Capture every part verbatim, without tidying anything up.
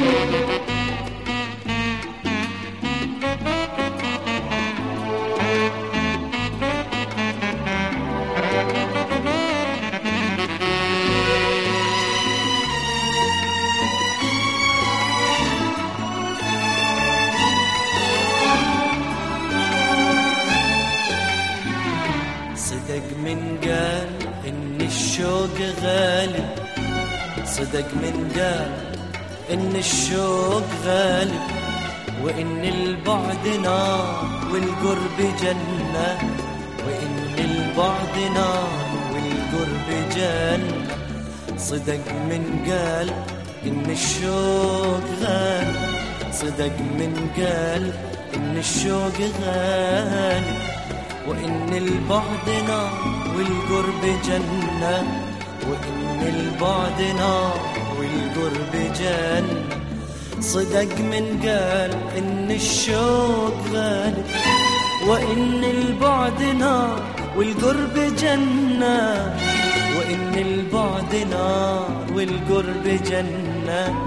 صدق من قال إن الشوق غالب، صدق من قال إن الشوق غالب، وإن البعد نار والقرب جنة، وإن البعد نار والقرب جنة. صدق من قال إن الشوق غالب، صدق من قال إن الشوق غالب، وإن البعد نار والقرب جنة، وإن البعد نار والقرب جنة. صدق من قال إن الشوق غالب، وإن البعد نار والقرب جنة، وإن البعد نار والقرب جنة.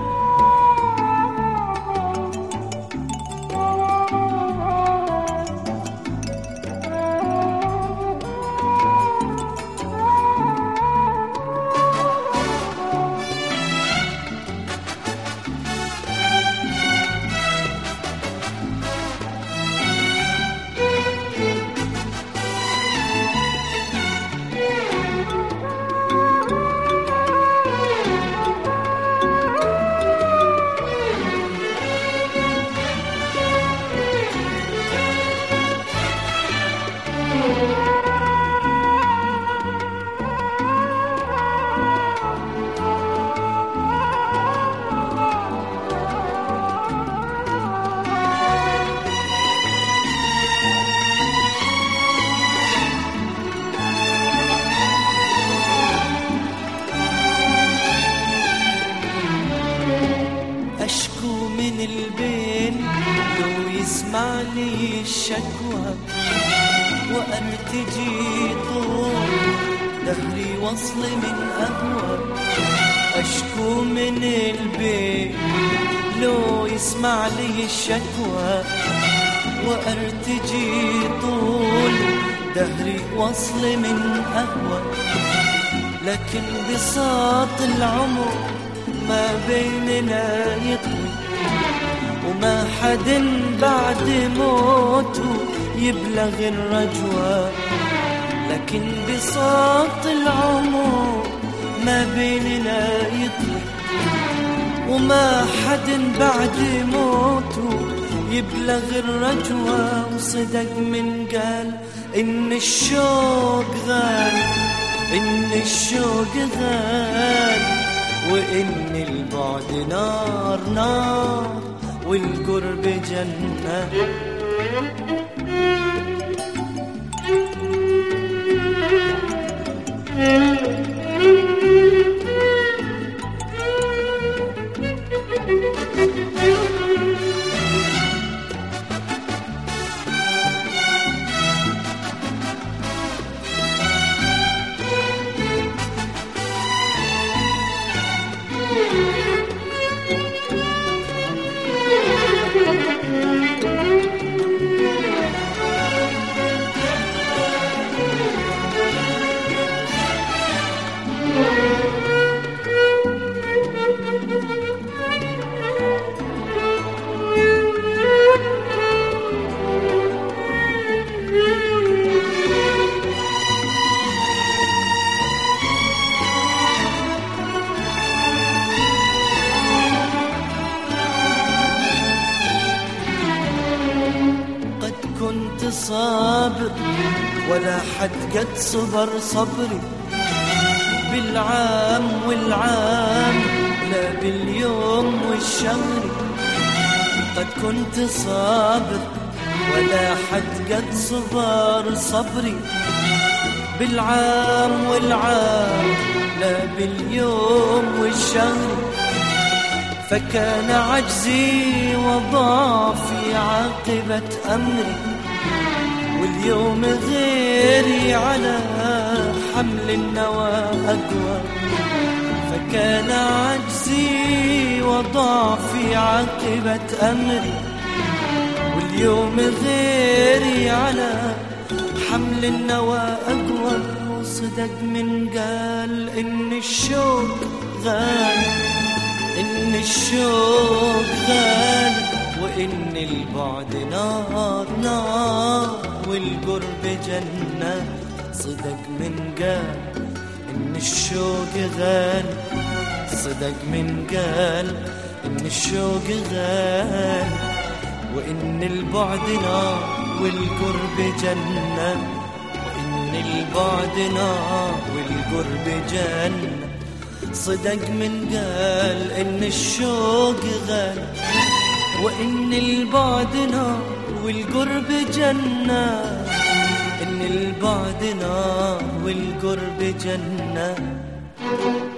أشكو من البين لو يسمع لي الشكوى، وأرتجي طول دهري وصل من أهوى. أشكو من البين لو يسمع لي الشكوى، وأرتجي طول دهري وصل من أهوى. لكن بساط العمر ما بيننا يطوي، وما حد بعد موته يبلغ الرجوى. لكن بساط العمر ما بيننا يطوي، وما حد بعد موته يبلغ الرجوى. وصدق من قال إن الشوق غالي، إن الشوق غالي، وإن البعد نار نار والقرب جنة. كنت صابر ولا حد قد صبر صبري، بالعام والعام لا باليوم والشهر. قد كنت صابر ولا حد قد صبر صبري، بالعام والعام لا باليوم والشهر. فكان عجزي وضعفي عاقبة أمري، واليوم غيري على حمل النوى أقوى. فكان عجزي وضعفي عاقبة أمري، واليوم غيري على حمل النوى أقوى. وصدق من قال إن الشوق غالي، إن الشوق غالي، وإن البعد نار نار والقرب جنة. صدق من قال إن الشوق غالي، صدق من قال إن الشوق غالي، وإن البعد نار والقرب جنة، وإن البعد نار والقرب جنة. صدق من قال إن الشوق غالي، وإن البعد نار والقرب جنة، إن البعد نار والقرب جنة.